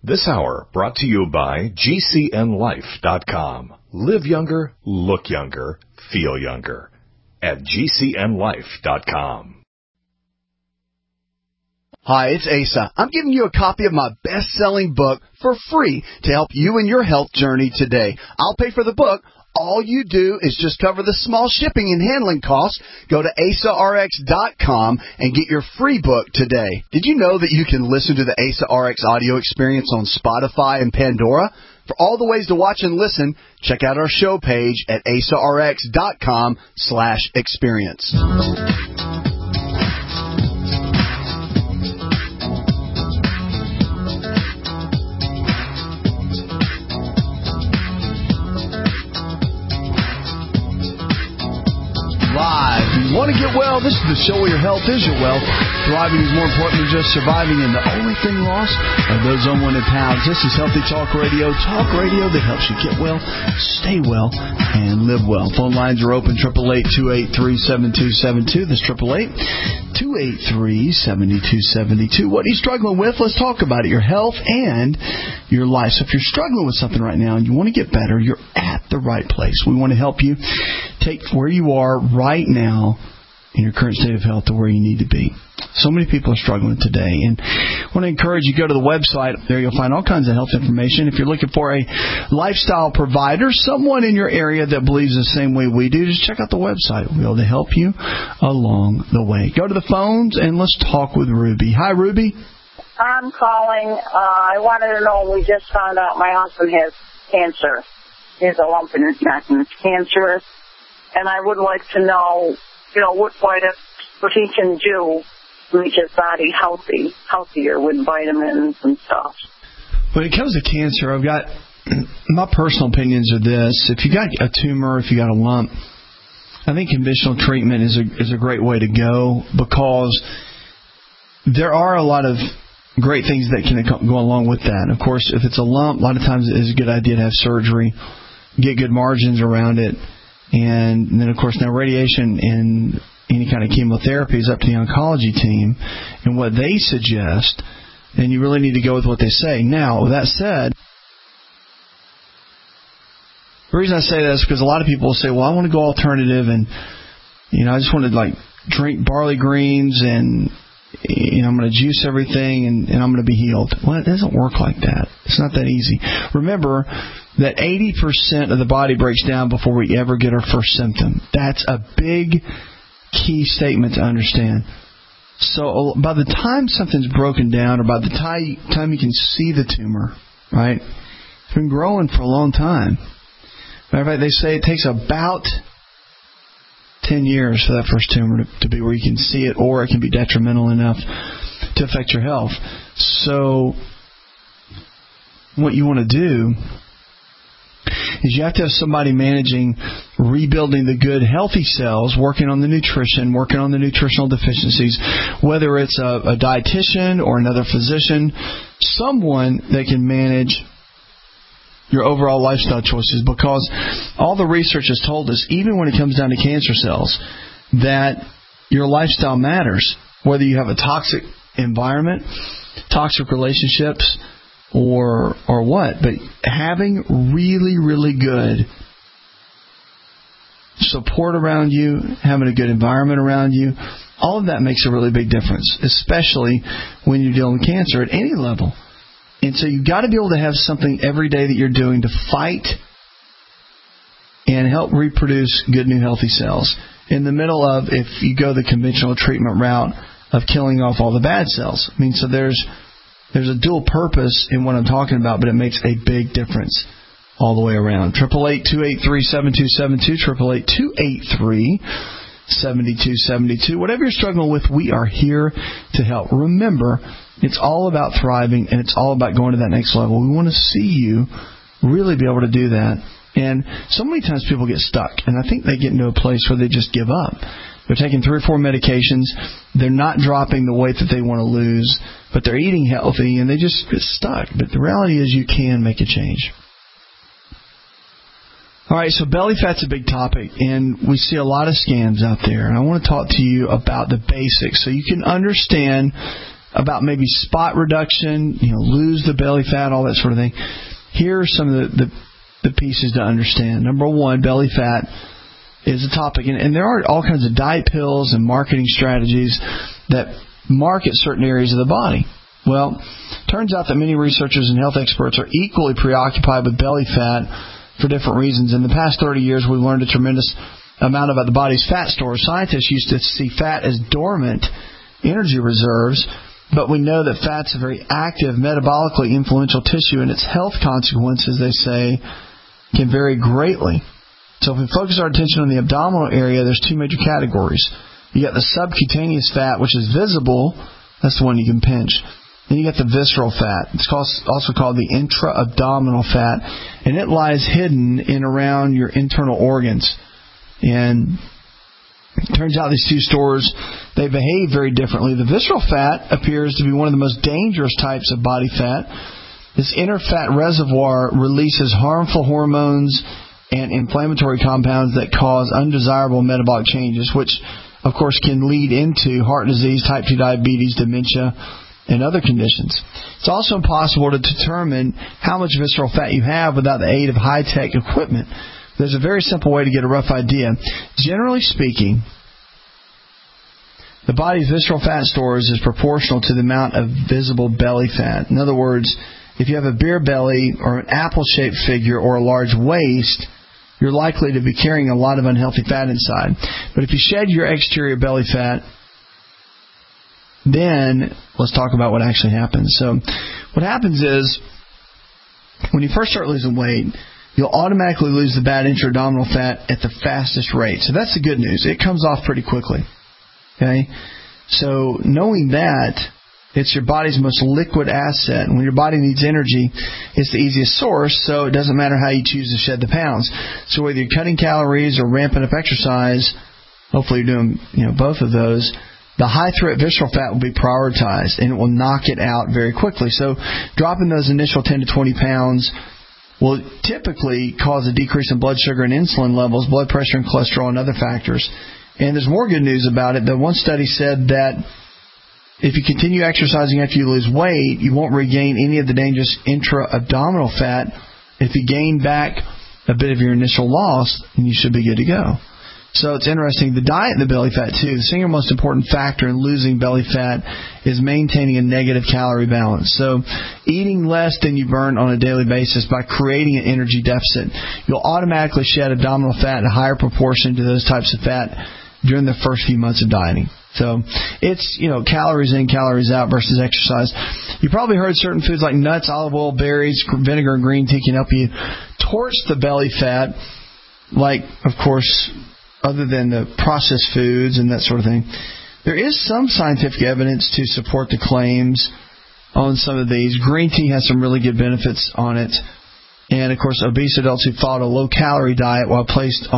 This hour brought to you by GCNLife.com. Live younger, look younger, feel younger at GCNLife.com. Hi, it's Asa. I'm giving you a copy of my best-selling book for free to help you in your health journey today. I'll pay for the book. All you do is just cover the small shipping and handling costs. Go to AsaRx.com and get your free book today. Did you know that you can listen to the AsaRx audio experience on Spotify and Pandora? For all the ways to watch and listen, check out our show page at AsaRx.com/experience. Live. You want to get well? This is the show where your health is your wealth. Thriving is more important than just surviving, and the only thing lost are those unwanted pounds. This is Healthy Talk Radio that helps you get well, stay well, and live well. Phone lines are open, 888-283-7272. This 888-283-7272. What are you struggling with? Let's talk about it. Your health and your life. So if you're struggling with something right now and you want to get better, you're at the right place. We want to help you take where you are right now in your current state of health to where you need to be. So many people are struggling today, and I want to encourage you to go to the website. There you'll find all kinds of health information. If you're looking for a lifestyle provider, someone in your area that believes the same way we do, just check out the website. We'll be able to help you along the way. Go to the phones, and let's talk with Ruby. Hi, Ruby. I'm calling. I wanted to know, we just found out my husband has cancer. He has a lump in his neck, and it's cancerous. And I would like to know, what he can do to make his body healthier with vitamins and stuff. When it comes to cancer, I've got my personal opinions are this. If you got a tumor, if you got a lump, I think conventional treatment is a great way to go, because there are a lot of great things that can go along with that. Of course, if it's a lump, a lot of times it is a good idea to have surgery, get good margins around it. And then, of course, now radiation and any kind of chemotherapy is up to the oncology team and what they suggest, and you really need to go with what they say. Now, with that said, the reason I say that is because a lot of people will say, well, I want to go alternative, and, I just want to, drink barley greens, and, I'm going to juice everything, and I'm going to be healed. Well, it doesn't work like that. It's not that easy. Remember that 80% of the body breaks down before we ever get our first symptom. That's a big key statement to understand. So by the time something's broken down, or by the time you can see the tumor, right, it's been growing for a long time. Matter of fact, they say it takes about 10 years for that first tumor to be where you can see it, or it can be detrimental enough to affect your health. So what you want to do is you have to have somebody managing rebuilding the good, healthy cells, working on the nutrition, working on the nutritional deficiencies, whether it's a dietitian or another physician, someone that can manage your overall lifestyle choices, because all the research has told us, even when it comes down to cancer cells, that your lifestyle matters, whether you have a toxic environment, toxic relationships, or what. But having really, really good support around you, having a good environment around you, all of that makes a really big difference, especially when you're dealing with cancer at any level. And so you've got to be able to have something every day that you're doing to fight and help reproduce good new healthy cells. In the middle of, if you go the conventional treatment route of killing off all the bad cells. So there's a dual purpose in what I'm talking about, but it makes a big difference all the way around. 888-283-7272, 888-283-7272. Whatever you're struggling with, we are here to help. Remember, it's all about thriving, and it's all about going to that next level. We want to see you really be able to do that. And so many times people get stuck, and I think they get into a place where they just give up. They're taking 3 or 4 medications. They're not dropping the weight that they want to lose, but they're eating healthy, and they just get stuck. But the reality is you can make a change. All right, so belly fat's a big topic, and we see a lot of scams out there. And I want to talk to you about the basics so you can understand about maybe spot reduction, lose the belly fat, all that sort of thing. Here are some of the pieces to understand. Number one, belly fat is a topic, and there are all kinds of diet pills and marketing strategies that market certain areas of the body. Well, turns out that many researchers and health experts are equally preoccupied with belly fat for different reasons. In the past 30 years, we've learned a tremendous amount about the body's fat stores. Scientists used to see fat as dormant energy reserves, but we know that fat's a very active, metabolically influential tissue, and its health consequences, they say, can vary greatly. So if we focus our attention on the abdominal area, there's two major categories. You got the subcutaneous fat, which is visible. That's the one you can pinch. Then you got the visceral fat. It's also called the intra-abdominal fat, and it lies hidden in around your internal organs. And it turns out these two stores, they behave very differently. The visceral fat appears to be one of the most dangerous types of body fat. This inner fat reservoir releases harmful hormones and inflammatory compounds that cause undesirable metabolic changes, which, of course, can lead into heart disease, type 2 diabetes, dementia, and other conditions. It's also impossible to determine how much visceral fat you have without the aid of high-tech equipment. There's a very simple way to get a rough idea. Generally speaking, the body's visceral fat stores is proportional to the amount of visible belly fat. In other words, if you have a beer belly or an apple-shaped figure or a large waist, you're likely to be carrying a lot of unhealthy fat inside. But if you shed your exterior belly fat, then let's talk about what actually happens. So what happens is, when you first start losing weight, you'll automatically lose the bad intra-abdominal fat at the fastest rate. So that's the good news. It comes off pretty quickly. Okay? So knowing that, it's your body's most liquid asset. And when your body needs energy, it's the easiest source, so it doesn't matter how you choose to shed the pounds. So whether you're cutting calories or ramping up exercise, hopefully you're doing both of those, the high-threat visceral fat will be prioritized, and it will knock it out very quickly. So dropping those initial 10 to 20 pounds will typically cause a decrease in blood sugar and insulin levels, blood pressure and cholesterol, and other factors. And there's more good news about it. The one study said that if you continue exercising after you lose weight, you won't regain any of the dangerous intra-abdominal fat. If you gain back a bit of your initial loss, then you should be good to go. So it's interesting. The diet and the belly fat, too. The single most important factor in losing belly fat is maintaining a negative calorie balance. So eating less than you burn on a daily basis by creating an energy deficit, you'll automatically shed abdominal fat in a higher proportion to those types of fat during the first few months of dieting. So it's, calories in, calories out versus exercise. You probably heard certain foods like nuts, olive oil, berries, vinegar, and green tea can help you torch the belly fat, like, of course, other than the processed foods and that sort of thing. There is some scientific evidence to support the claims on some of these. Green tea has some really good benefits on it. And, of course, obese adults who followed a low-calorie diet while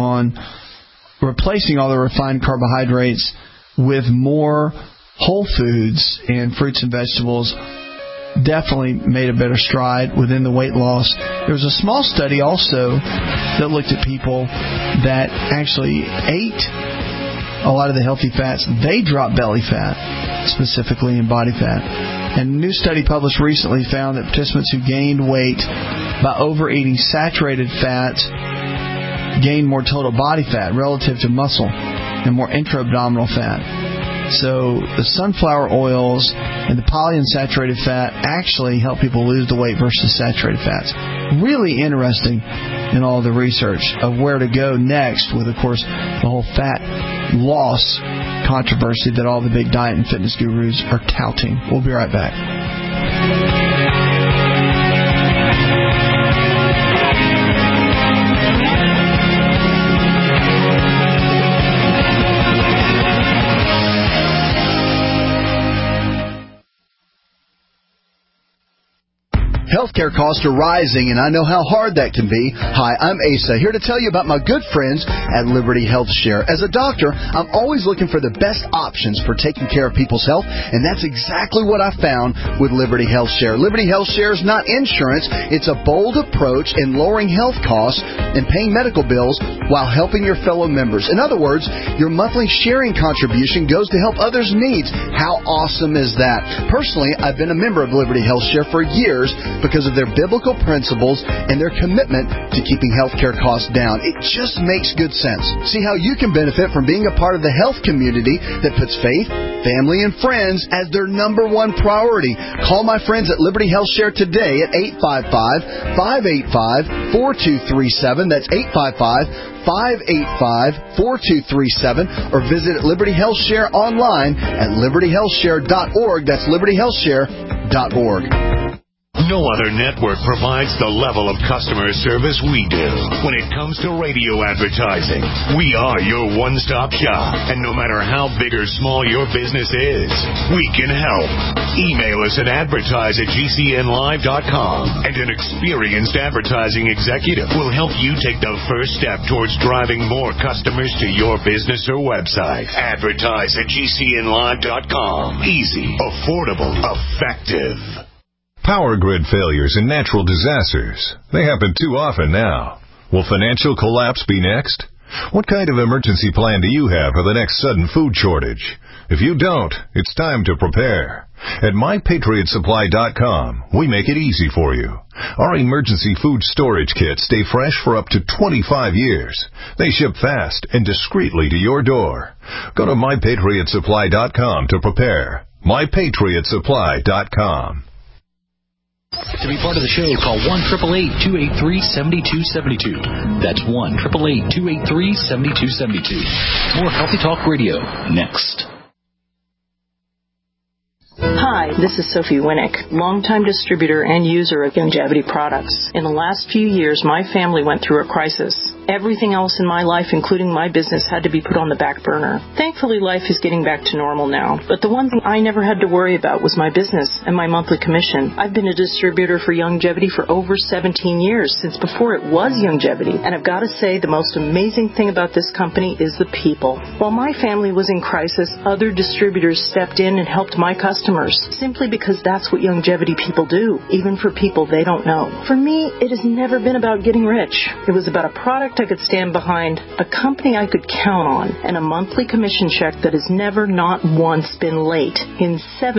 replacing all the refined carbohydrates with more whole foods and fruits and vegetables definitely made a better stride within the weight loss. There was a small study also that looked at people that actually ate a lot of the healthy fats. They dropped belly fat, specifically in body fat. And a new study published recently found that participants who gained weight by overeating saturated fats gained more total body fat relative to muscle and more intra-abdominal fat. So the sunflower oils and the polyunsaturated fat actually help people lose the weight versus saturated fats. Really interesting in all the research of where to go next with, of course, the whole fat loss controversy that all the big diet and fitness gurus are touting. We'll be right back. Healthcare costs are rising, and I know how hard that can be. Hi, I'm Asa, here to tell you about my good friends at Liberty Health Share. As a doctor, I'm always looking for the best options for taking care of people's health, and that's exactly what I found with Liberty Health Share. Liberty Health Share is not insurance. It's a bold approach in lowering health costs and paying medical bills while helping your fellow members. In other words, your monthly sharing contribution goes to help others' needs. How awesome is that? Personally, I've been a member of Liberty Health Share for years because of their biblical principles and their commitment to keeping healthcare costs down. It just makes good sense. See how you can benefit from being a part of the health community that puts faith, family, and friends as their number one priority. Call my friends at Liberty Health Share today at 855-585-4237. That's 855-585-4237. Or visit Liberty Health Share online at libertyhealthshare.org. That's libertyhealthshare.org. No other network provides the level of customer service we do. When it comes to radio advertising, we are your one-stop shop. And no matter how big or small your business is, we can help. Email us at advertise@gcnlive.com, and an experienced advertising executive will help you take the first step towards driving more customers to your business or website. Advertise@gcnlive.com. Easy, affordable, effective. Power grid failures and natural disasters. They happen too often now. Will financial collapse be next? What kind of emergency plan do you have for the next sudden food shortage? If you don't, it's time to prepare. At MyPatriotSupply.com, we make it easy for you. Our emergency food storage kits stay fresh for up to 25 years. They ship fast and discreetly to your door. Go to MyPatriotSupply.com to prepare. MyPatriotSupply.com. To be part of the show, call 1-888-283-7272. That's 1-888-283-7272. More Healthy Talk Radio next. Hi, this is Sophie Winnick, longtime distributor and user of Youngevity products. In the last few years, my family went through a crisis. Everything else in my life, including my business, had to be put on the back burner. Thankfully, life is getting back to normal now. But the one thing I never had to worry about was my business and my monthly commission. I've been a distributor for Youngevity for over 17 years, since before it was Youngevity. And I've got to say, the most amazing thing about this company is the people. While my family was in crisis, other distributors stepped in and helped my customers, simply because that's what Youngevity people do, even for people they don't know. For me, it has never been about getting rich. It was about a product I could stand behind, a company I could count on, and a monthly commission check that has never, not once, been late in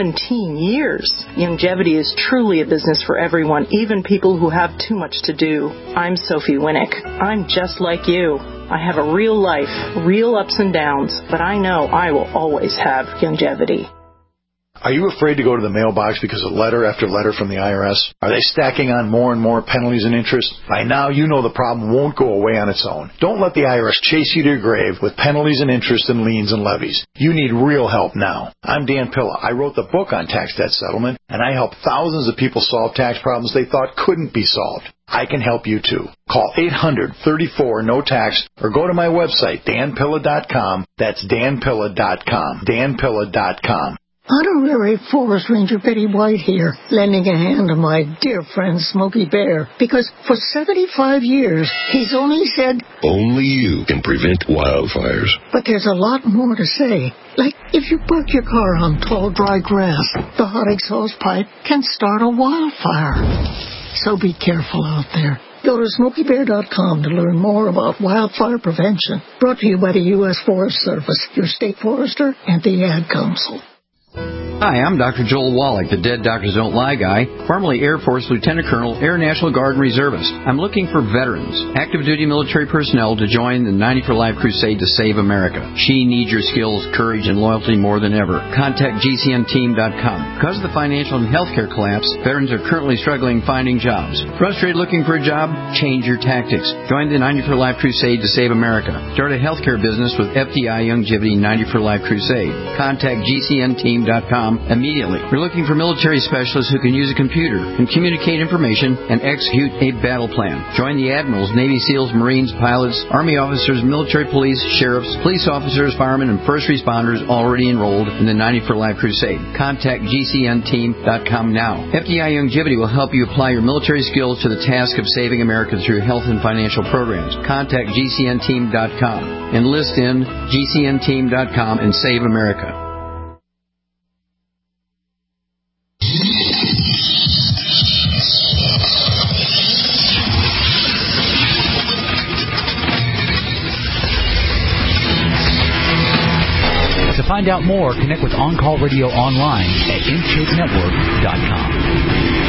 17 years. Youngevity is truly a business for everyone, even people who have too much to do. I'm Sophie Winnick. I'm just like you. I have a real life, real ups and downs, but I know I will always have Youngevity. Are you afraid to go to the mailbox because of letter after letter from the IRS? Are they stacking on more and more penalties and interest? By now, you know the problem won't go away on its own. Don't let the IRS chase you to your grave with penalties and interest and liens and levies. You need real help now. I'm Dan Pilla. I wrote the book on tax debt settlement, and I help thousands of people solve tax problems they thought couldn't be solved. I can help you too. Call 800-34-NO-TAX or go to my website, danpilla.com. That's danpilla.com. danpilla.com. Honorary Forest Ranger Betty White here, lending a hand to my dear friend Smokey Bear, because for 75 years, he's only said, only you can prevent wildfires. But there's a lot more to say. Like, if you park your car on tall, dry grass, the hot exhaust pipe can start a wildfire. So be careful out there. Go to SmokeyBear.com to learn more about wildfire prevention. Brought to you by the U.S. Forest Service, your state forester, and the Ad Council. Hi, I'm Dr. Joel Wallach, the Dead Doctors Don't Lie guy, formerly Air Force Lieutenant Colonel, Air National Guard and Reservist. I'm looking for veterans, active duty military personnel to join the 90 for Life crusade to save America. She needs your skills, courage, and loyalty more than ever. Contact GCNteam.com. Because of the financial and healthcare collapse, veterans are currently struggling finding jobs. Frustrated looking for a job? Change your tactics. Join the 90 for Life crusade to save America. Start a healthcare business with FDI Youngevity 90 for Life crusade. Contact GCNteam.com SportsMedicalCom immediately. We're looking for military specialists who can use a computer and communicate information and execute a battle plan. Join the Admirals, Navy SEALs, Marines, pilots, Army officers, military police, sheriffs, police officers, firemen, and first responders already enrolled in the 90 for Life Crusade. Contact GCNteam.com now. FDI Longevity will help you apply your military skills to the task of saving America through health and financial programs. Contact GCNteam.com. Enlist in GCNteam.com and save America. To find out more, connect with On Call Radio online at InShapeNetwork.com.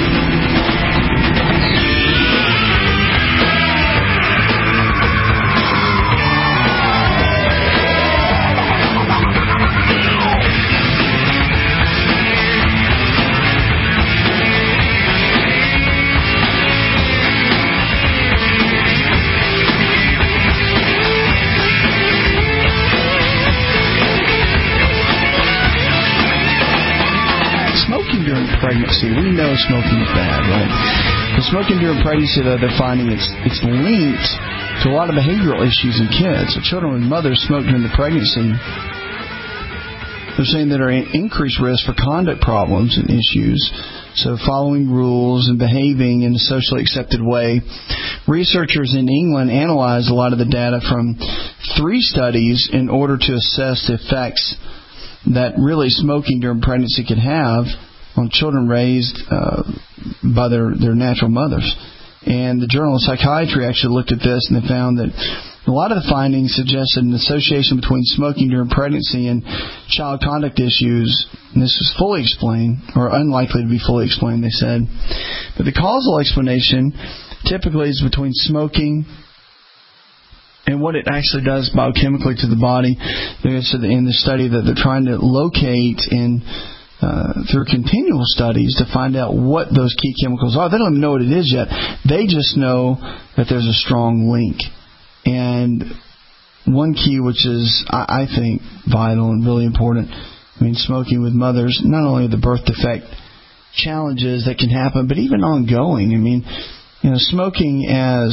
Pregnancy. We know smoking is bad, right? The smoking during pregnancy, though, they're finding it's linked to a lot of behavioral issues in kids. So children with mothers smoke during the pregnancy, they're saying that are at increased risk for conduct problems and issues. So following rules and behaving in a socially accepted way. Researchers in England analyzed a lot of the data from 3 studies in order to assess the effects that really smoking during pregnancy could have on children raised by their natural mothers. And the Journal of Psychiatry actually looked at this, and they found that a lot of the findings suggested an association between smoking during pregnancy and child conduct issues. And this was fully explained, or unlikely to be fully explained, they said. But the causal explanation typically is between smoking and what it actually does biochemically to the body. They said in the study that they're trying to locate in through continual studies to find out what those key chemicals are. They don't even know what it is yet. They just know that there's a strong link. And one key, which is, I think, vital and really important, I mean, smoking with mothers, not only the birth defect challenges that can happen, but even ongoing. I mean, smoking as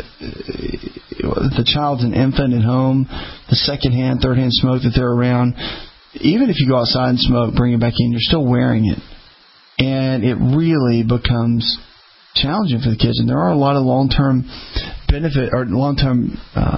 the child's an infant at home, the secondhand, third-hand smoke that they're around, even if you go outside and smoke, bring it back in, you're still wearing it. And it really becomes challenging for the kids. And there are a lot of long-term benefit or long-term,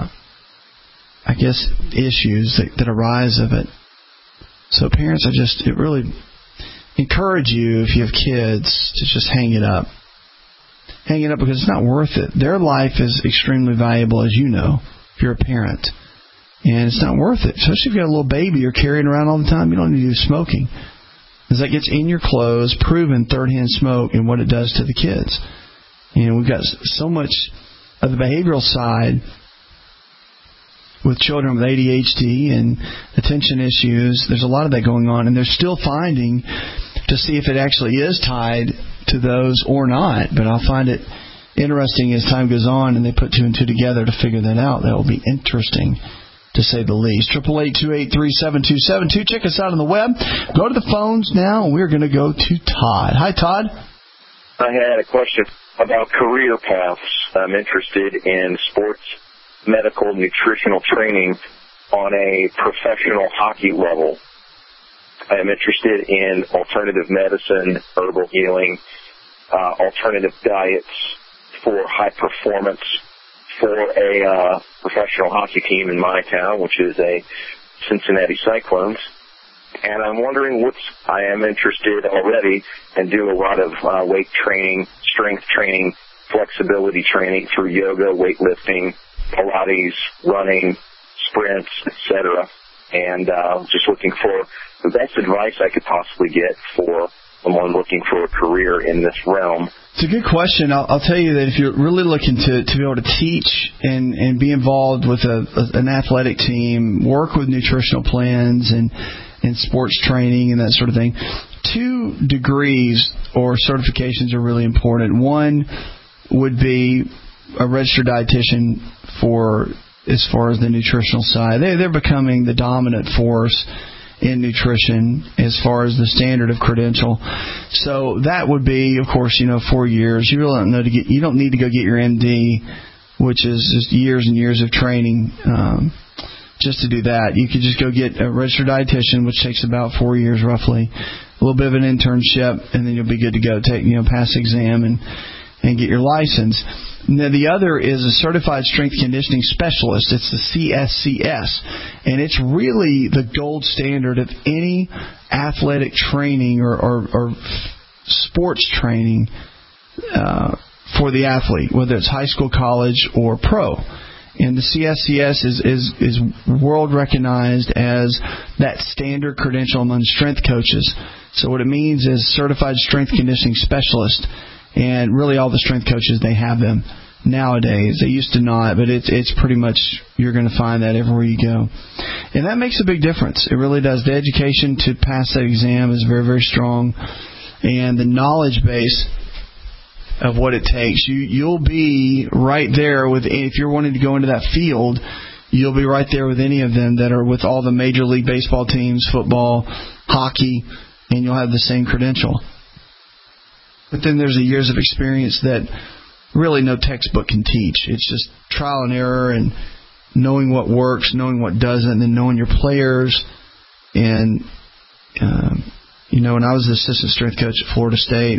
issues that arise of it. So parents, it really encourage you, if you have kids, to just hang it up. Hang it up because it's not worth it. Their life is extremely valuable, as you know, if you're a parent. And it's not worth it. Especially if you've got a little baby you're carrying around all the time. You don't need to do smoking. Because that gets in your clothes, proven third-hand smoke and what it does to the kids. We've got so much of the behavioral side with children with ADHD and attention issues. There's a lot of that going on. And they're still finding to see if it actually is tied to those or not. But I'll find it interesting as time goes on and they put 2 and 2 together to figure that out. That will be interesting, to say the least. 888-283-7272. Check us out on the web. Go to the phones now, and we're going to go to Todd. Hi, Todd. I had a question about career paths. I'm interested in sports, medical, nutritional training on a professional hockey level. I am interested in alternative medicine, herbal healing, alternative diets for high performance for a professional hockey team in my town, which is a Cincinnati Cyclones. And I'm wondering I am interested already and do a lot of weight training, strength training, flexibility training through yoga, weightlifting, Pilates, running, sprints, etc. And just looking for the best advice I could possibly get for someone looking for a career in this realm. It's a good question. I'll tell you that if you're really looking to be able to teach and be involved with an athletic team, work with nutritional plans and sports training and that sort of thing, 2 degrees or certifications are really important. One would be a registered dietitian as far as the nutritional side. They're becoming the dominant force in nutrition as far as the standard of credential. So that would be, of course, 4 years. You really you don't need to go get your MD, which is just years and years of training just to do that. You could just go get a registered dietitian, which takes about 4 years roughly, a little bit of an internship, and then you'll be good to go. Pass the exam and get your license. Now, the other is a Certified Strength Conditioning Specialist. It's the CSCS, and it's really the gold standard of any athletic training or sports training for the athlete, whether it's high school, college, or pro. And the CSCS is world recognized as that standard credential among strength coaches. So what it means is Certified Strength Conditioning Specialist. And really all the strength coaches, they have them nowadays. They used to not, but it's pretty much, you're going to find that everywhere you go. And that makes a big difference. It really does. The education to pass that exam is very, very strong. And the knowledge base of what it takes, you'll be right there with, if you're wanting to go into that field, you'll be right there with any of them that are with all the Major League Baseball teams, football, hockey, and you'll have the same credential. But then there's the years of experience that really no textbook can teach. It's just trial and error and knowing what works, knowing what doesn't, and then knowing your players. And, when I was the assistant strength coach at Florida State,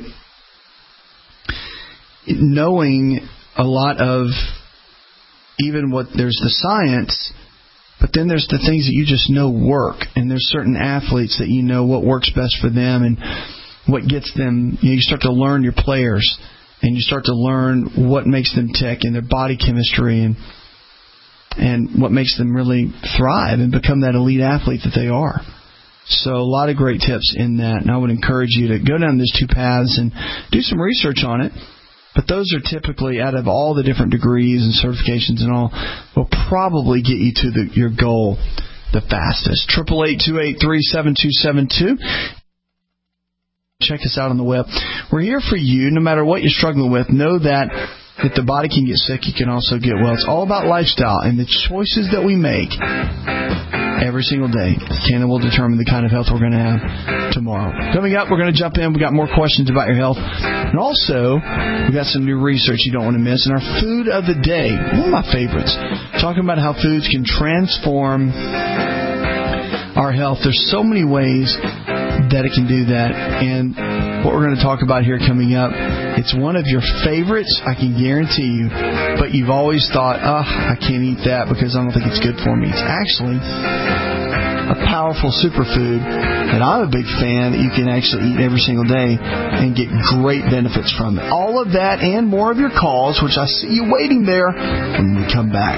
knowing a lot of even there's the science, but then there's the things that you just know work. And there's certain athletes that what works best for them and what gets them, you start to learn your players, and you start to learn what makes them tick and their body chemistry and what makes them really thrive and become that elite athlete that they are. So a lot of great tips in that, and I would encourage you to go down those two paths and do some research on it. But those are typically, out of all the different degrees and certifications and all, will probably get you to your goal the fastest. 888-283-7272. Check us out on the web. We're here for you no matter what you're struggling with. Know that if the body can get sick, you can also get well. It's all about lifestyle, and the choices that we make every single day will determine the kind of health we're going to have tomorrow. Coming up, we're going to jump in. We got more questions about your health. And also, we got some new research you don't want to miss. And our food of the day, one of my favorites, talking about how foods can transform our health. There's so many ways that it can do that, and what we're going to talk about here coming up, it's one of your favorites, I can guarantee you, but you've always thought, I can't eat that because I don't think it's good for me. It's actually a powerful superfood that I'm a big fan that you can actually eat every single day and get great benefits from it. All of that and more of your calls, which I see you waiting there, when we come back.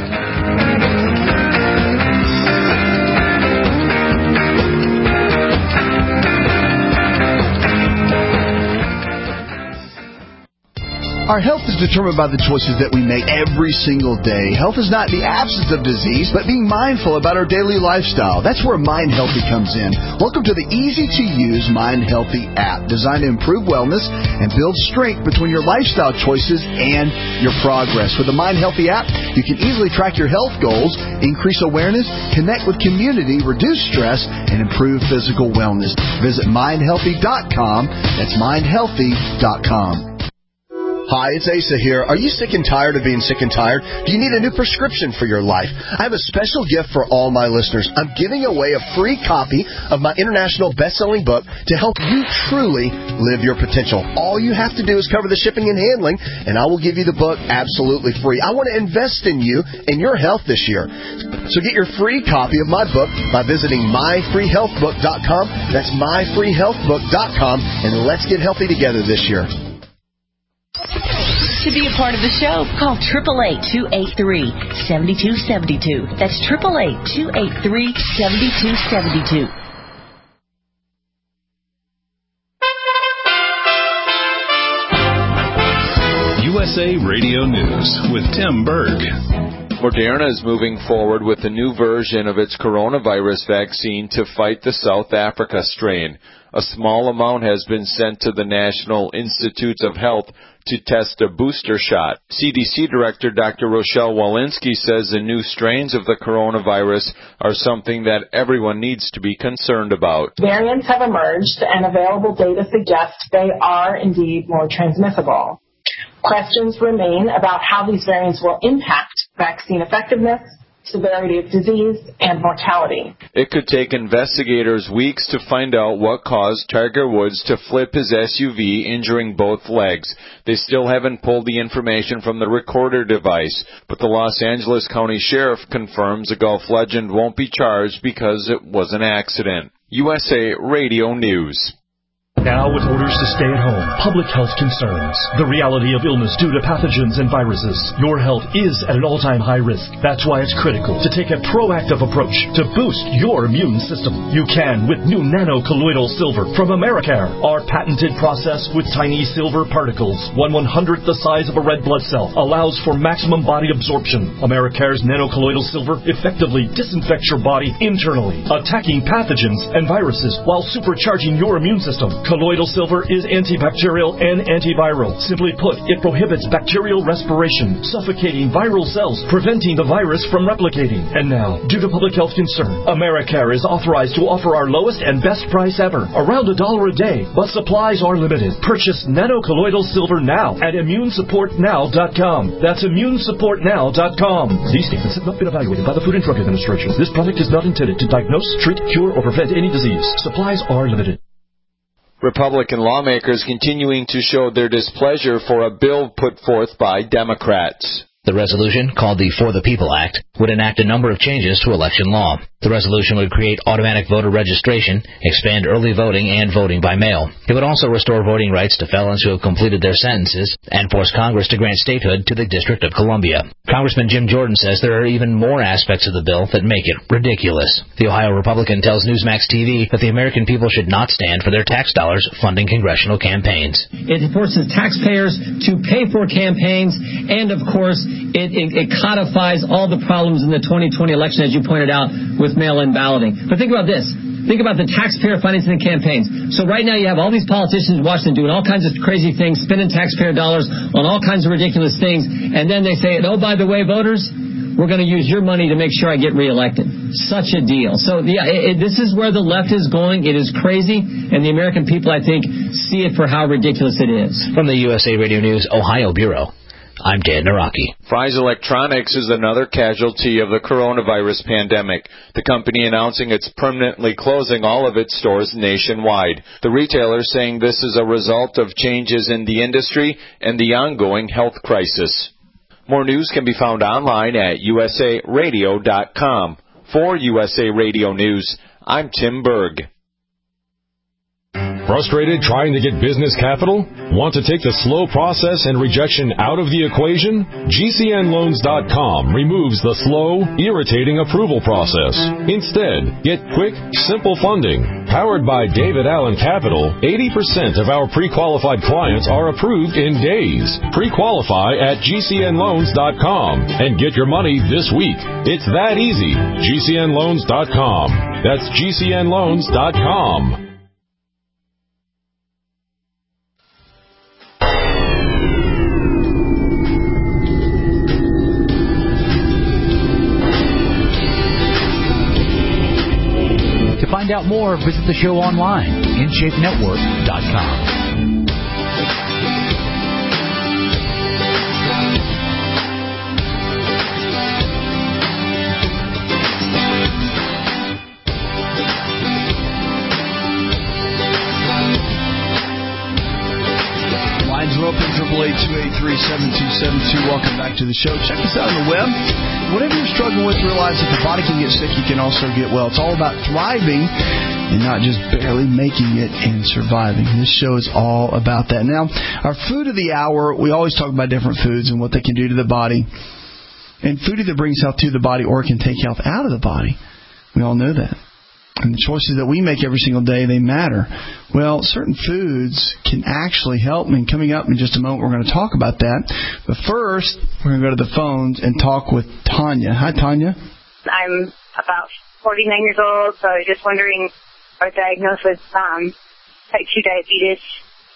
Our health is determined by the choices that we make every single day. Health is not the absence of disease, but being mindful about our daily lifestyle. That's where Mind Healthy comes in. Welcome to the easy-to-use Mind Healthy app, designed to improve wellness and build strength between your lifestyle choices and your progress. With the Mind Healthy app, you can easily track your health goals, increase awareness, connect with community, reduce stress, and improve physical wellness. Visit mindhealthy.com. That's mindhealthy.com. Hi, it's Asa here. Are you sick and tired of being sick and tired? Do you need a new prescription for your life? I have a special gift for all my listeners. I'm giving away a free copy of my international best-selling book to help you truly live your potential. All you have to do is cover the shipping and handling, and I will give you the book absolutely free. I want to invest in you and your health this year. So get your free copy of my book by visiting myfreehealthbook.com. That's myfreehealthbook.com, and let's get healthy together this year. To be a part of the show, call 888-283-7272. That's 888-283-7272. USA Radio News with Tim Berg. Moderna is moving forward with a new version of its coronavirus vaccine to fight the South Africa strain. A small amount has been sent to the National Institutes of Health to test a booster shot. CDC Director Dr. Rochelle Walensky says the new strains of the coronavirus are something that everyone needs to be concerned about. Variants have emerged, and available data suggests they are indeed more transmissible. Questions remain about how these variants will impact vaccine effectiveness, severity of disease, and mortality. It could take investigators weeks to find out what caused Tiger Woods to flip his SUV, injuring both legs. They still haven't pulled the information from the recorder device, but the Los Angeles County Sheriff confirms the golf legend won't be charged because it was an accident. USA Radio News. Now with orders to stay at home, public health concerns, the reality of illness due to pathogens and viruses, your health is at an all-time high risk. That's why it's critical to take a proactive approach to boost your immune system. You can with new nano-colloidal silver from Americare. Our patented process with tiny silver particles, 1/100th the size of a red blood cell, allows for maximum body absorption. Americare's nano-colloidal silver effectively disinfects your body internally, attacking pathogens and viruses while supercharging your immune system. Colloidal silver is antibacterial and antiviral. Simply put, it prohibits bacterial respiration, suffocating viral cells, preventing the virus from replicating. And now, due to public health concern, Americare is authorized to offer our lowest and best price ever, around $1 a day, but supplies are limited. Purchase nano-colloidal silver now at immunesupportnow.com. That's immunesupportnow.com. These statements have not been evaluated by the Food and Drug Administration. This product is not intended to diagnose, treat, cure, or prevent any disease. Supplies are limited. Republican lawmakers continuing to show their displeasure for a bill put forth by Democrats. The resolution, called the For the People Act, would enact a number of changes to election law. The resolution would create automatic voter registration, expand early voting and voting by mail. It would also restore voting rights to felons who have completed their sentences and force Congress to grant statehood to the District of Columbia. Congressman Jim Jordan says there are even more aspects of the bill that make it ridiculous. The Ohio Republican tells Newsmax TV that the American people should not stand for their tax dollars funding congressional campaigns. It forces taxpayers to pay for campaigns, and of course, it codifies all the problems in the 2020 election, as you pointed out, with mail-in balloting. But think about this. Think about the taxpayer financing the campaigns. So right now you have all these politicians in Washington doing all kinds of crazy things, spending taxpayer dollars on all kinds of ridiculous things, and then they say, oh, by the way, voters, we're going to use your money to make sure I get reelected. Such a deal. So this is where the left is going. It is crazy, and the American people, I think, see it for how ridiculous it is. From the USA Radio News Ohio Bureau, I'm Dan Naraki. Fry's Electronics is another casualty of the coronavirus pandemic. The company announcing it's permanently closing all of its stores nationwide. The retailer saying this is a result of changes in the industry and the ongoing health crisis. More news can be found online at usaradio.com. For USA Radio News, I'm Tim Berg. Frustrated trying to get business capital? Want to take the slow process and rejection out of the equation? GCNLoans.com removes the slow, irritating approval process. Instead, get quick, simple funding. Powered by David Allen Capital, 80% of our pre-qualified clients are approved in days. Pre-qualify at GCNLoans.com and get your money this week. It's that easy. GCNLoans.com. That's GCNLoans.com. To find out more, visit the show online, InShapeNetwork.com. Lines are open, 888-283-7272. Welcome back to the show. Check us out on the web. Whatever you're struggling with, realize that the body can get sick, you can also get well. It's all about thriving and not just barely making it and surviving. This show is all about that. Now, our food of the hour, we always talk about different foods and what they can do to the body. And food either brings health to the body or can take health out of the body. We all know that. And the choices that we make every single day, they matter. Well, certain foods can actually help. And coming up in just a moment, we're going to talk about that. But first, we're going to go to the phones and talk with Tanya. Hi, Tanya. I'm about 49 years old, so I was just wondering, I was diagnosed with type 2 diabetes.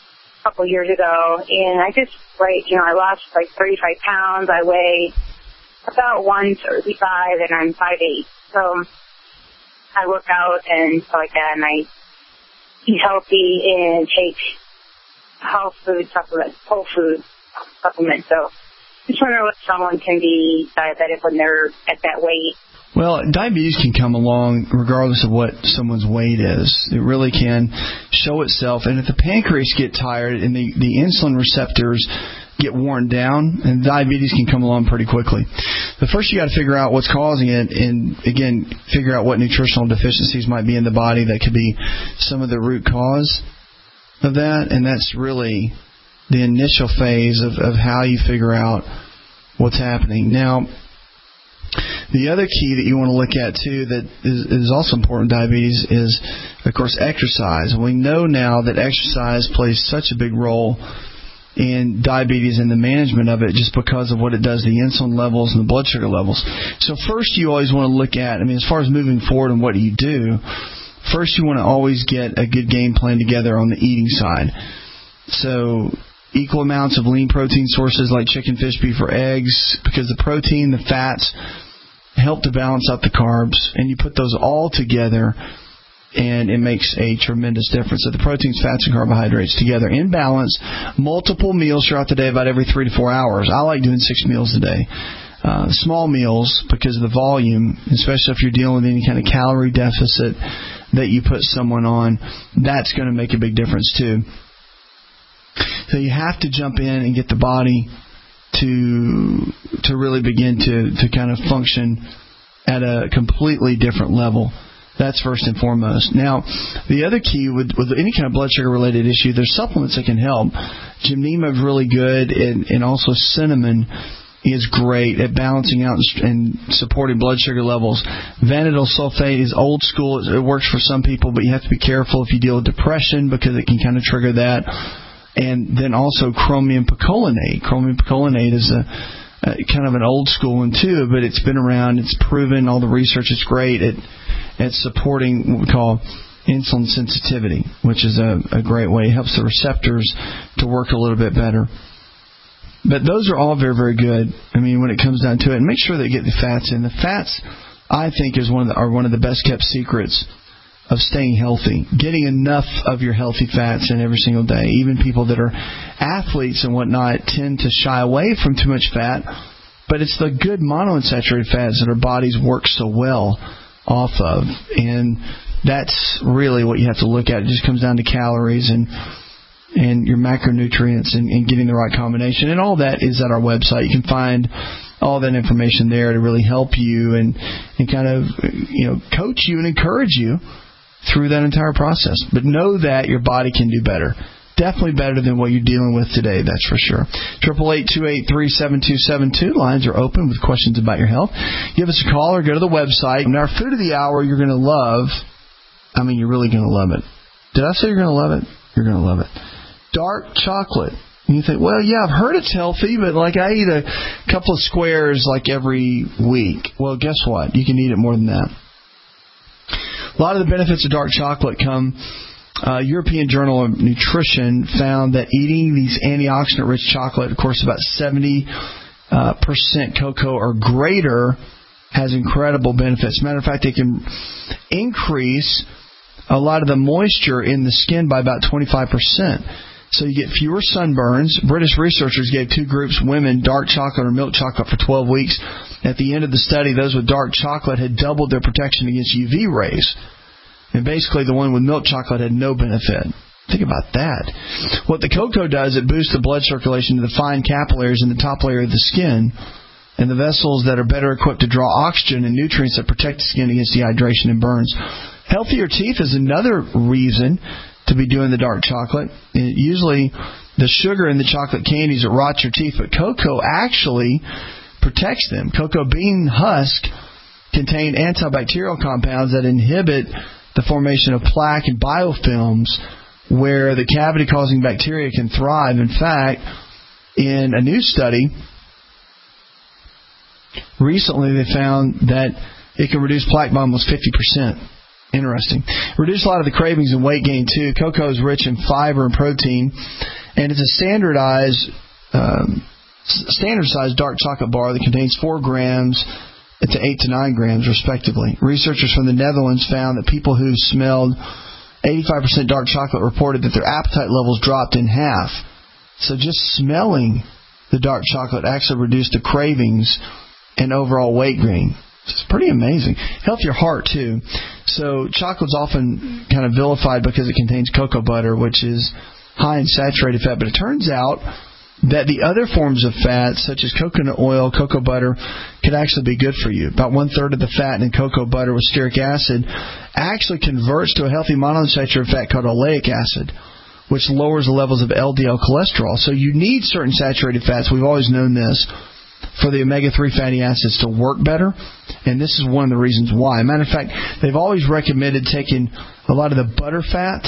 couple of years ago, and I just, I lost like 35 pounds. I weigh about 135, and I'm 5'8". So I work out and stuff like that, and I eat healthy and take whole food supplements. So just wondering if someone can be diabetic when they're at that weight. Well, diabetes can come along regardless of what someone's weight is. It really can show itself. And if the pancreas get tired and the insulin receptors get worn down, and diabetes can come along pretty quickly. But first you got to figure out what's causing it, and again, figure out what nutritional deficiencies might be in the body that could be some of the root cause of that. And that's really the initial phase of how you figure out what's happening. Now, the other key that you want to look at, too, that is also important in diabetes is, of course, exercise. We know now that exercise plays such a big role in diabetes and the management of it just because of what it does to the insulin levels and the blood sugar levels. So first you always want to look at, as far as moving forward and what do you do, first you want to always get a good game plan together on the eating side. So equal amounts of lean protein sources like chicken, fish, beef, or eggs, because the protein, the fats, help to balance out the carbs, and you put those all together, and it makes a tremendous difference. So the proteins, fats, and carbohydrates together in balance, multiple meals throughout the day, about every 3 to 4 hours. I like doing 6 meals a day. Small meals, because of the volume, especially if you're dealing with any kind of calorie deficit that you put someone on, that's going to make a big difference too. So you have to jump in and get the body to really begin to kind of function at a completely different level. That's first and foremost. Now, the other key with any kind of blood sugar related issue, there's supplements that can help. Gymnema is really good, and also cinnamon is great at balancing out and supporting blood sugar levels. Vanadyl sulfate is old school. It works for some people, but you have to be careful if you deal with depression, because it can kind of trigger that. And then also chromium picolinate. Chromium picolinate is a kind of an old school one too, but it's been around. It's proven. All the research is great at supporting what we call insulin sensitivity, which is a great way. It helps the receptors to work a little bit better. But those are all very, very good. When it comes down to it, and make sure that you get the fats in. The fats, I think, are one of the best kept secrets of staying healthy. Getting enough of your healthy fats in every single day. Even people that are athletes and whatnot tend to shy away from too much fat, but it's the good monounsaturated fats that our bodies work so well off of, and that's really what you have to look at. It just comes down to calories and your macronutrients and getting the right combination, and all that is at our website. You can find all that information there to really help you and kind of coach you and encourage you through that entire process. But know that your body can do better. Definitely better than what you're dealing with today, that's for sure. 888-283-7272. Lines are open with questions about your health. Give us a call or go to the website. And our food of the hour you're going to love. You're really going to love it. Did I say you're going to love it? You're going to love it. Dark chocolate. And you think, well, yeah, I've heard it's healthy, but I eat a couple of squares every week. Well, guess what? You can eat it more than that. A lot of the benefits of dark chocolate come. European Journal of Nutrition found that eating these antioxidant-rich chocolate, of course, about 70% cocoa or greater, has incredible benefits. As a matter of fact, it can increase a lot of the moisture in the skin by about 25%. So you get fewer sunburns. British researchers gave 2 groups, women, dark chocolate or milk chocolate for 12 weeks. At the end of the study, those with dark chocolate had doubled their protection against UV rays. And basically, the one with milk chocolate had no benefit. Think about that. What the cocoa does, it boosts the blood circulation to the fine capillaries in the top layer of the skin, and the vessels that are better equipped to draw oxygen and nutrients that protect the skin against dehydration and burns. Healthier teeth is another reason to be doing the dark chocolate. Usually, the sugar in the chocolate candies that rot your teeth, but cocoa actually protects them. Cocoa bean husk contain antibacterial compounds that inhibit the formation of plaque and biofilms where the cavity-causing bacteria can thrive. In fact, in a new study, recently they found that it can reduce plaque by almost 50%. Interesting. Reduce a lot of the cravings and weight gain, too. Cocoa is rich in fiber and protein, And it's a standard-sized dark chocolate bar that contains 4 grams to 8 to 9 grams, respectively. Researchers from the Netherlands found that people who smelled 85% dark chocolate reported that their appetite levels dropped in half. So just smelling the dark chocolate actually reduced the cravings and overall weight gain. It's pretty amazing. Help your heart, too. So chocolate's often kind of vilified because it contains cocoa butter, which is high in saturated fat. But it turns out that the other forms of fat, such as coconut oil, cocoa butter, could actually be good for you. About 1/3 of the fat in cocoa butter with stearic acid actually converts to a healthy monounsaturated fat called oleic acid, which lowers the levels of LDL cholesterol. So you need certain saturated fats. We've always known this, for the omega-3 fatty acids to work better, and this is one of the reasons why. Matter of fact, they've always recommended taking a lot of the butter fat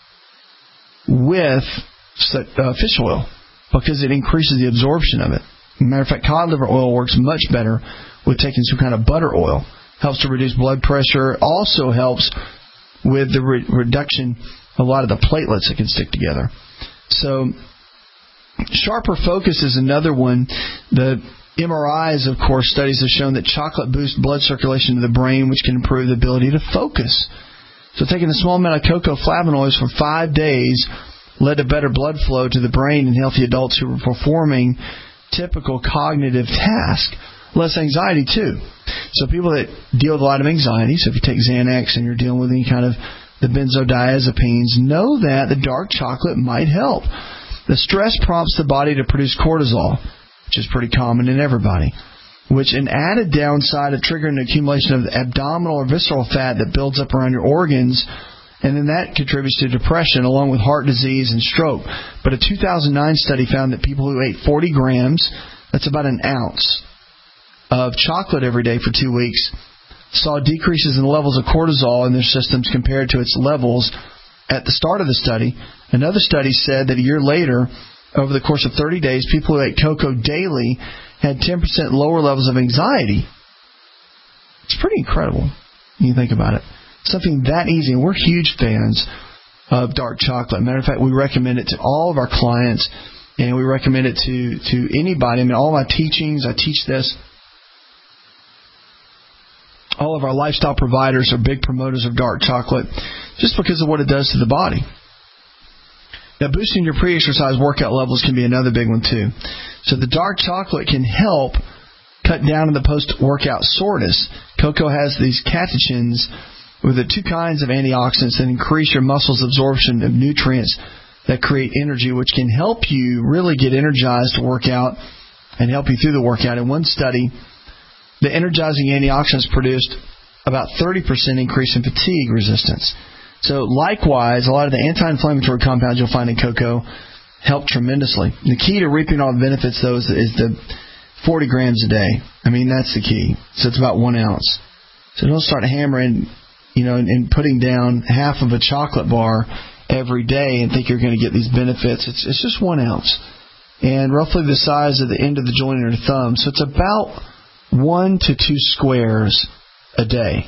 with fish oil because it increases the absorption of it. Matter of fact, cod liver oil works much better with taking some kind of butter oil. Helps to reduce blood pressure. Also helps with the reduction of a lot of the platelets that can stick together. So sharper focus is another one. The MRIs, of course, studies have shown that chocolate boosts blood circulation to the brain, which can improve the ability to focus. So taking a small amount of cocoa flavonoids for 5 days led to better blood flow to the brain in healthy adults who were performing typical cognitive tasks. Less anxiety, too. So people that deal with a lot of anxiety, so if you take Xanax and you're dealing with any kind of the benzodiazepines, know that the dark chocolate might help. The stress prompts the body to produce cortisol, which is pretty common in everybody, which an added downside of triggering the accumulation of abdominal or visceral fat that builds up around your organs, and then that contributes to depression along with heart disease and stroke. But a 2009 study found that people who ate 40 grams, that's about an ounce, of chocolate every day for 2 weeks, saw decreases in the levels of cortisol in their systems compared to its levels at the start of the study. Another study said that a year later, over the course of 30 days, people who ate cocoa daily had 10% lower levels of anxiety. It's pretty incredible when you think about it. Something that easy. And we're huge fans of dark chocolate. Matter of fact, we recommend it to all of our clients, and we recommend it to anybody. I mean, all my teachings, I teach this. All of our lifestyle providers are big promoters of dark chocolate just because of what it does to the body. Now, boosting your pre-exercise workout levels can be another big one, too. So the dark chocolate can help cut down on the post-workout soreness. Cocoa has these catechins with the 2 kinds of antioxidants that increase your muscles' absorption of nutrients that create energy, which can help you really get energized to work out and help you through the workout. In one study, the energizing antioxidants produced about 30% increase in fatigue resistance. So likewise, a lot of the anti-inflammatory compounds you'll find in cocoa help tremendously. The key to reaping all the benefits, though, is the 40 grams a day. I mean, that's the key. So it's about 1 ounce. So don't start hammering, and putting down half of a chocolate bar every day and think you're going to get these benefits. It's just 1 ounce. And roughly the size of the end of the joint in your thumb. So it's about 1 to 2 squares a day.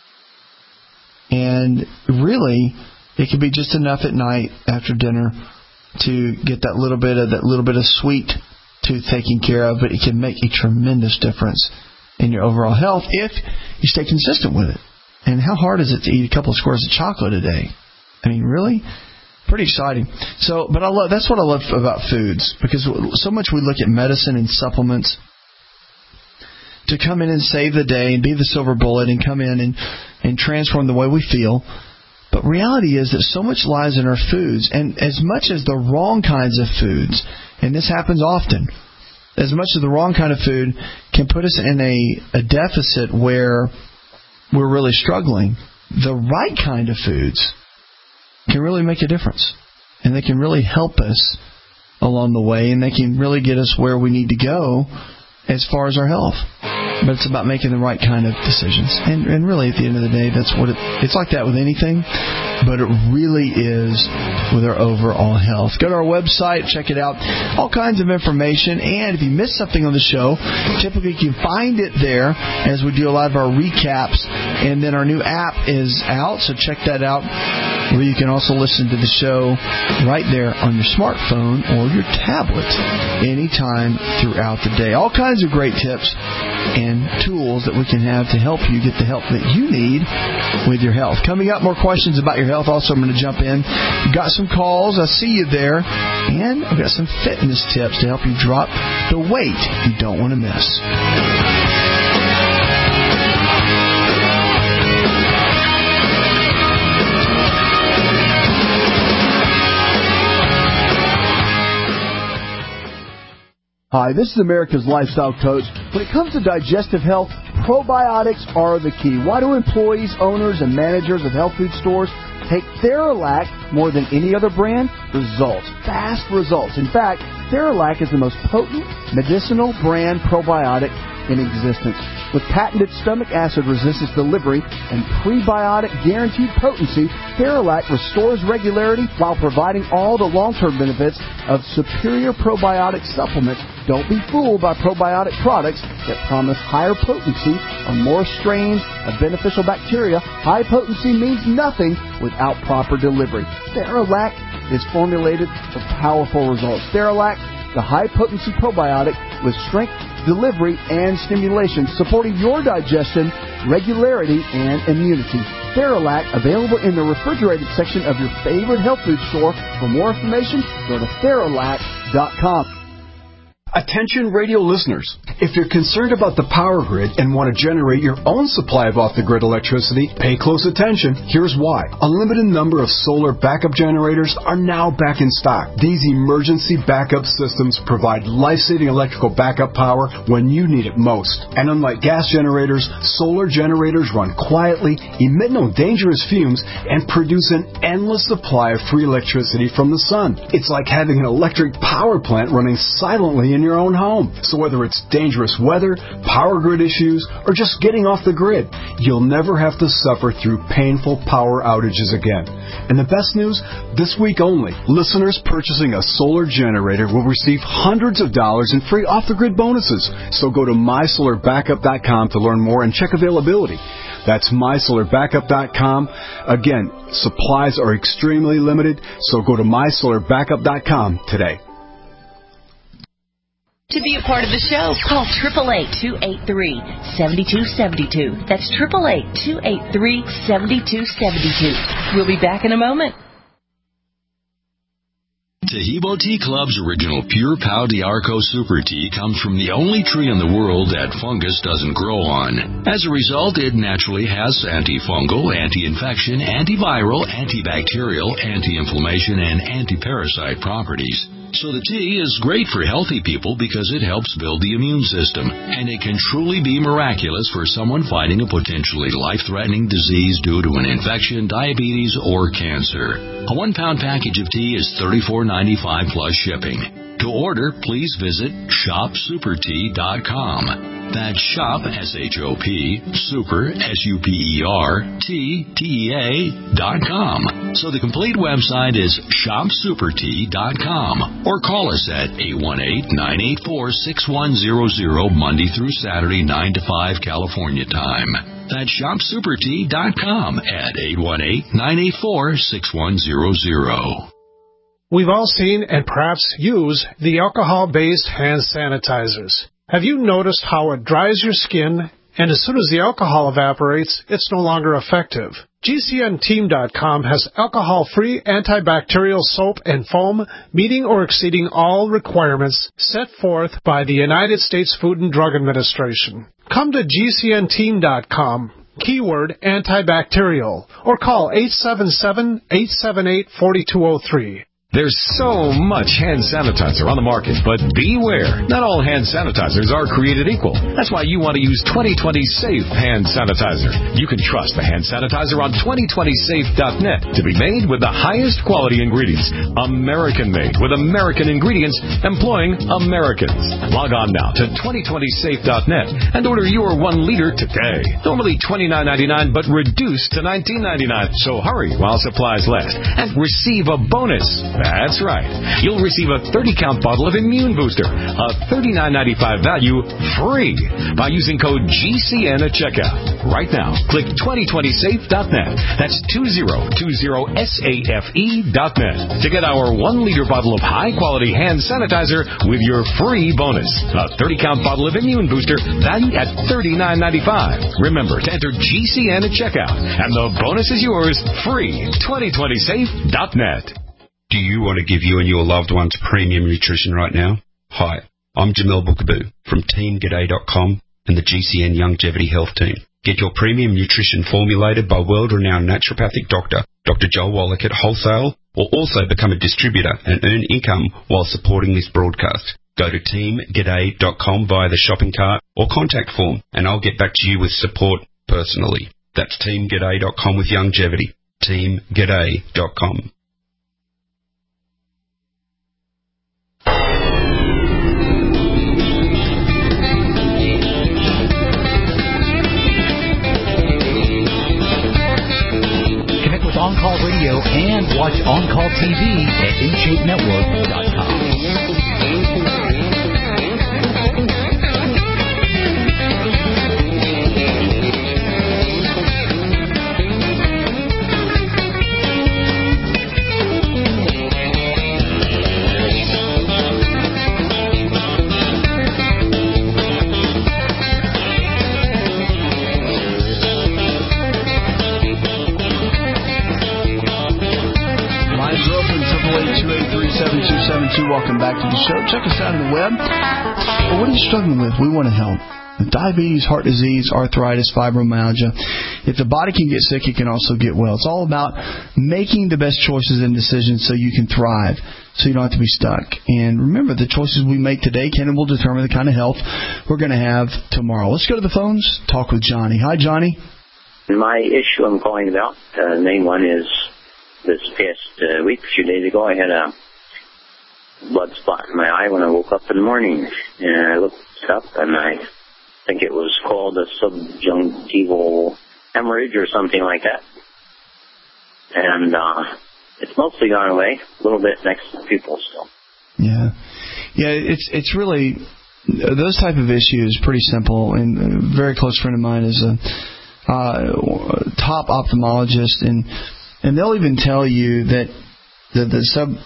And really, it can be just enough at night after dinner to get that little bit of sweet tooth taken care of, but it can make a tremendous difference in your overall health if you stay consistent with it. And how hard is it to eat a couple of squares of chocolate a day? I mean, really? Pretty exciting. So, but that's what I love about foods, because so much we look at medicine and supplements to come in and save the day and be the silver bullet and come in and transform the way we feel. But reality is that so much lies in our foods, and as much as the wrong kinds of foods, and this happens often, as much as the wrong kind of food can put us in a deficit where we're really struggling, the right kind of foods can really make a difference. And they can really help us along the way, and they can really get us where we need to go as far as our health. But it's about making the right kind of decisions. And really, at the end of the day, that's what it's like that with anything, but it really is with our overall health. Go to our website, check it out. All kinds of information. And if you missed something on the show, typically you can find it there as we do a lot of our recaps. And then our new app is out, so check that out. where you can also listen to the show right there on your smartphone or your tablet anytime throughout the day. All kinds of great tips and tools that we can have to help you get the help that you need with your health. Coming up, more questions about your health. Also, I'm going to jump in. We've got some calls. I see you there. And I've got some fitness tips to help you drop the weight you don't want to miss. Hi, this is America's Lifestyle Coach. When it comes to digestive health, probiotics are the key. Why do employees, owners, and managers of health food stores take Theralac more than any other brand? Results. Fast results. In fact, Theralac is the most potent medicinal brand probiotic in existence. With patented stomach acid resistance delivery and prebiotic guaranteed potency, Theralac restores regularity while providing all the long-term benefits of superior probiotic supplements. Don't be fooled by probiotic products that promise higher potency or more strains of beneficial bacteria. High potency means nothing without proper delivery. Theralac is formulated for powerful results. Theralac, the high-potency probiotic with strength, delivery, and stimulation, supporting your digestion, regularity, and immunity. Theralac, available in the refrigerated section of your favorite health food store. For more information, go to Theralac.com. Attention radio listeners, if you're concerned about the power grid and want to generate your own supply of off-the-grid electricity, pay close attention. Here's why. A limited number of solar backup generators are now back in stock. These emergency backup systems provide life-saving electrical backup power when you need it most. And unlike gas generators, solar generators run quietly, emit no dangerous fumes, and produce an endless supply of free electricity from the sun. It's like having an electric power plant running silently in your own home. So whether it's dangerous weather, power grid issues, or just getting off the grid, you'll never have to suffer through painful power outages again. And the best news, this week only, listeners purchasing a solar generator will receive hundreds of dollars in free off-the-grid bonuses. So go to mysolarbackup.com to learn more and check availability. That's mysolarbackup.com. Again, supplies are extremely limited, so go to mysolarbackup.com today. To be a part of the show, call 888-283-7272. That's 888-283-7272. We'll be back in a moment. Taheebo Tea Club's original Pure Pau d'Arco Super Tea comes from the only tree in the world that fungus doesn't grow on. As a result, it naturally has antifungal, anti-infection, antiviral, antibacterial, anti-inflammation, and anti-parasite properties. So the tea is great for healthy people because it helps build the immune system, and it can truly be miraculous for someone fighting a potentially life-threatening disease due to an infection, diabetes, or cancer. A 1-pound package of tea is $34.95 plus shipping. To order, please visit shopsupertea.com. That's shop, S-H-O-P, super, S-U-P-E-R, T-T-E-A.com. So the complete website is shopsupertea.com. Or call us at 818-984-6100 Monday through Saturday, 9 to 5 California time. That's shopsupertea.com at 818-984-6100. We've all seen and perhaps use the alcohol-based hand sanitizers. Have you noticed how it dries your skin, and as soon as the alcohol evaporates, it's no longer effective? GCNteam.com has alcohol-free antibacterial soap and foam meeting or exceeding all requirements set forth by the United States Food and Drug Administration. Come to GCNteam.com, keyword antibacterial, or call 877-878-4203. There's so much hand sanitizer on the market, but beware. Not all hand sanitizers are created equal. That's why you want to use 2020 Safe Hand Sanitizer. You can trust the hand sanitizer on 2020safe.net to be made with the highest quality ingredients. American-made with American ingredients employing Americans. Log on now to 2020safe.net and order your 1 liter today. Normally $29.99, but reduced to $19.99. So hurry while supplies last and receive a bonus. That's right. You'll receive a 30-count bottle of Immune Booster, a $39.95 value, free by using code GCN at checkout. Right now, click 2020safe.net. That's 2020safe.net to get our 1-liter bottle of high-quality hand sanitizer with your free bonus. A 30-count bottle of Immune Booster valued at $39.95. Remember to enter GCN at checkout, and the bonus is yours, free. 2020safe.net. Do you want to give you and your loved ones premium nutrition right now? Hi, I'm Jamel Bookaboo from TeamGaday.com and the GCN Longevity Health Team. Get your premium nutrition formulated by world-renowned naturopathic doctor, Dr. Joel Wallach at wholesale, or also become a distributor and earn income while supporting this broadcast. Go to TeamGaday.com via the shopping cart or contact form, and I'll get back to you with support personally. That's TeamGaday.com with longevity. TeamGaday.com. Connect with On Call Radio and watch On Call TV at InShapeNetwork.com. Welcome back to the show. Check us out on the web. Well, what are you struggling with? We want to help. With diabetes, heart disease, arthritis, fibromyalgia. If the body can get sick, it can also get well. It's all about making the best choices and decisions so you can thrive, so you don't have to be stuck. And remember, the choices we make today can and will determine the kind of health we're going to have tomorrow. Let's go to the phones. Talk with Johnny. Hi, Johnny. My issue I'm calling about, the main one is this past week, a few days ago, I had a blood spot in my eye when I woke up in the morning, and I looked up, and I think it was called a subjunctival hemorrhage or something like that, and it's mostly gone away, a little bit next to the pupil still. Yeah, it's really, those type of issues, pretty simple, and a very close friend of mine is a top ophthalmologist, and they'll even tell you that the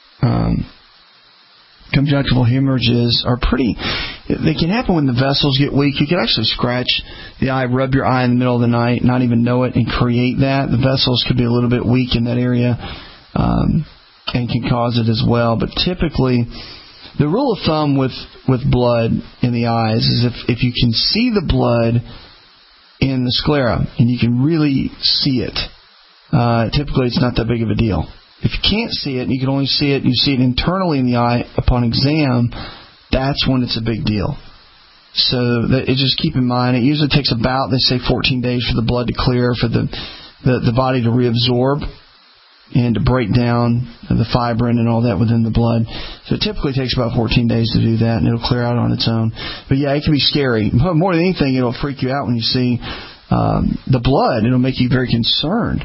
conjunctival hemorrhages are they can happen when the vessels get weak. You can actually scratch the eye, rub your eye in the middle of the night, not even know it, and create that. The vessels could be a little bit weak in that area and can cause it as well. But typically, the rule of thumb with blood in the eyes is if you can see the blood in the sclera and you can really see it, typically it's not that big of a deal. If you can't see it, and you can only see it, you see it internally in the eye upon exam, that's when it's a big deal. So just keep in mind, it usually takes about, they say 14 days for the blood to clear, for the body to reabsorb and to break down the fibrin and all that within the blood. So it typically takes about 14 days to do that, and it'll clear out on its own. But yeah, it can be scary. More than anything, it'll freak you out when you see the blood. It'll make you very concerned.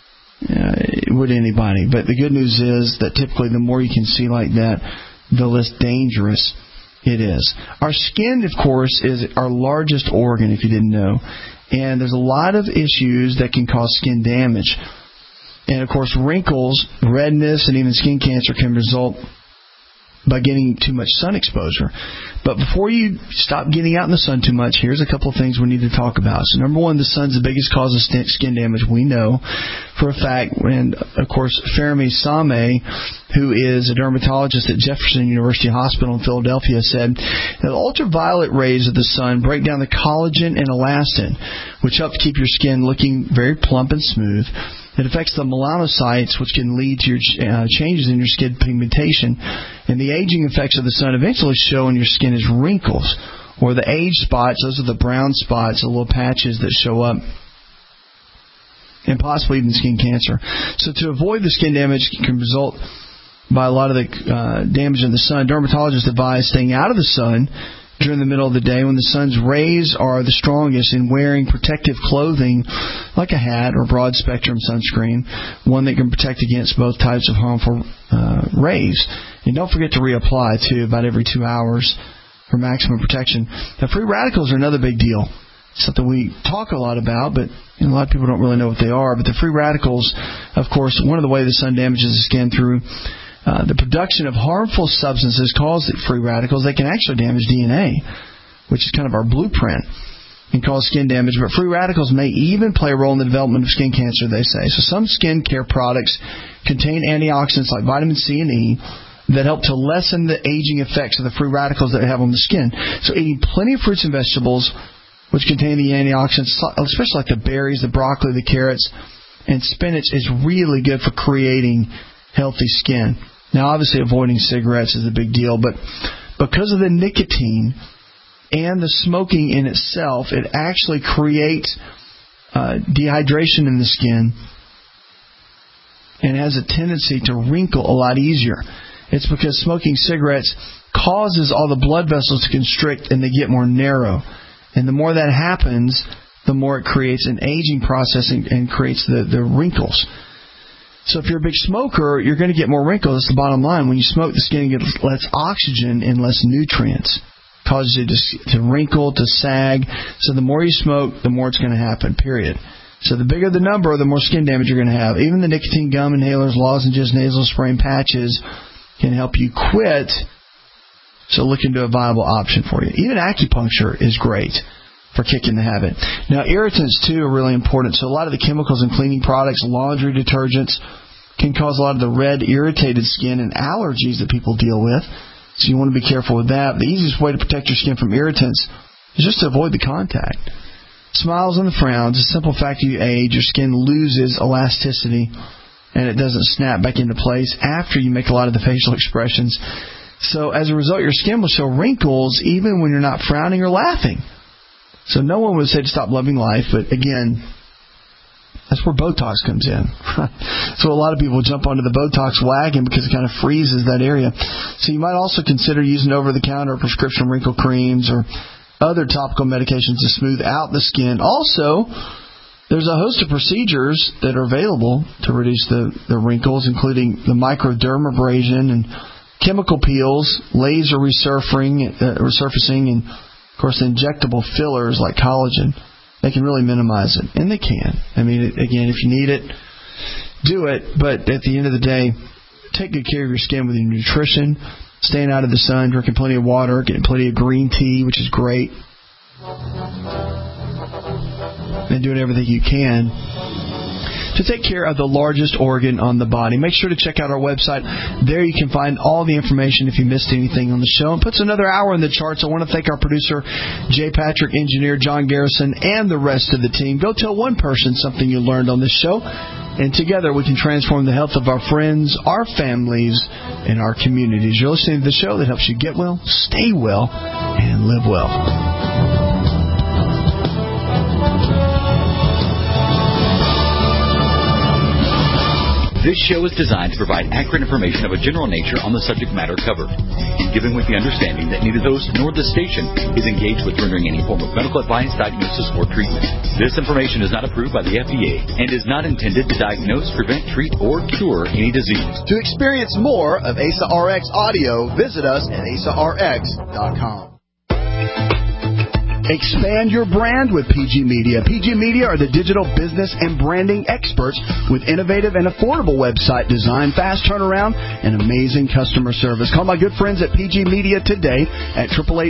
Would anybody. But the good news is that typically the more you can see like that, the less dangerous it is. Our skin, of course, is our largest organ, if you didn't know. And there's a lot of issues that can cause skin damage. And, of course, wrinkles, redness, and even skin cancer can result by getting too much sun exposure. But before you stop getting out in the sun too much, here's a couple of things we need to talk about. So number one, the sun's the biggest cause of skin damage, we know for a fact. And, of course, Fermi Same, who is a dermatologist at Jefferson University Hospital in Philadelphia, said that ultraviolet rays of the sun break down the collagen and elastin, which help to keep your skin looking very plump and smooth. It affects the melanocytes, which can lead to your changes in your skin pigmentation. And the aging effects of the sun eventually show in your skin as wrinkles, or the age spots. Those are the brown spots, the little patches that show up, and possibly even skin cancer. So to avoid the skin damage can result by a lot of the damage in the sun, dermatologists advise staying out of the sun during the middle of the day when the sun's rays are the strongest, in wearing protective clothing like a hat or broad-spectrum sunscreen, one that can protect against both types of harmful rays. And don't forget to reapply, too, about every 2 hours for maximum protection. Now, free radicals are another big deal. Something we talk a lot about, but a lot of people don't really know what they are. But the free radicals, of course, one of the ways the sun damages the skin through the production of harmful substances called free radicals. They can actually damage DNA, which is kind of our blueprint, and cause skin damage. But free radicals may even play a role in the development of skin cancer, they say. So some skin care products contain antioxidants like vitamin C and E that help to lessen the aging effects of the free radicals that they have on the skin. So eating plenty of fruits and vegetables which contain the antioxidants, especially like the berries, the broccoli, the carrots, and spinach, is really good for creating healthy skin. Now, obviously, avoiding cigarettes is a big deal, but because of the nicotine and the smoking in itself, it actually creates dehydration in the skin and has a tendency to wrinkle a lot easier. It's because smoking cigarettes causes all the blood vessels to constrict and they get more narrow. And the more that happens, the more it creates an aging process and creates the wrinkles. So if you're a big smoker, you're going to get more wrinkles. That's the bottom line. When you smoke, the skin gets less oxygen and less nutrients. It causes it to wrinkle, to sag. So the more you smoke, the more it's going to happen, period. So the bigger the number, the more skin damage you're going to have. Even the nicotine gum inhalers, lozenges, nasal spray, and patches can help you quit. So look into a viable option for you. Even acupuncture is great for kicking the habit. Now, irritants, too, are really important. So a lot of the chemicals in cleaning products, laundry detergents, can cause a lot of the red, irritated skin and allergies that people deal with. So you want to be careful with that. The easiest way to protect your skin from irritants is just to avoid the contact. Smiles and the frowns. The simple fact that you age, your skin loses elasticity and it doesn't snap back into place after you make a lot of the facial expressions. So as a result, your skin will show wrinkles even when you're not frowning or laughing. So no one would say to stop loving life, but again, that's where Botox comes in. So a lot of people jump onto the Botox wagon because it kind of freezes that area. So you might also consider using over-the-counter prescription wrinkle creams or other topical medications to smooth out the skin. Also, there's a host of procedures that are available to reduce the wrinkles, including the microdermabrasion and chemical peels, laser resurfacing, and of course, injectable fillers like collagen. They can really minimize it. And they can. I mean, again, if you need it, do it. But at the end of the day, take good care of your skin with your nutrition, staying out of the sun, drinking plenty of water, getting plenty of green tea, which is great, and doing everything you can to take care of the largest organ on the body. Make sure to check out our website. There you can find all the information if you missed anything on the show. And puts another hour in the charts. I want to thank our producer, Jay Patrick, engineer John Garrison, and the rest of the team. Go tell one person something you learned on this show, and together we can transform the health of our friends, our families, and our communities. You're listening to the show that helps you get well, stay well, and live well. This show is designed to provide accurate information of a general nature on the subject matter covered, and given with the understanding that neither the host nor the station is engaged with rendering any form of medical advice, diagnosis, or treatment. This information is not approved by the FDA and is not intended to diagnose, prevent, treat, or cure any disease. To experience more of Asa RX audio, visit us at asarx.com. Expand your brand with PG Media. PG Media are the digital business and branding experts with innovative and affordable website design, fast turnaround, and amazing customer service. Call my good friends at PG Media today at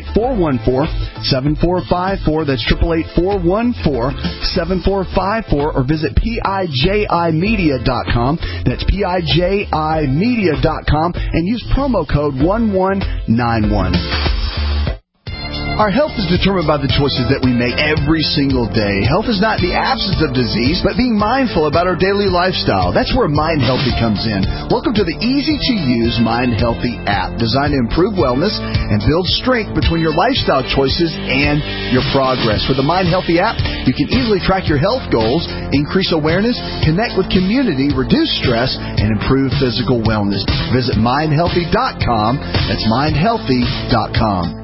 888-414-7454. That's 888-414-7454, or visit PIJImedia.com. That's PIJImedia.com, and use promo code 1191. Our health is determined by the choices that we make every single day. Health is not the absence of disease, but being mindful about our daily lifestyle. That's where Mind Healthy comes in. Welcome to the easy-to-use Mind Healthy app, designed to improve wellness and build strength between your lifestyle choices and your progress. With the Mind Healthy app, you can easily track your health goals, increase awareness, connect with community, reduce stress, and improve physical wellness. Visit mindhealthy.com. That's mindhealthy.com.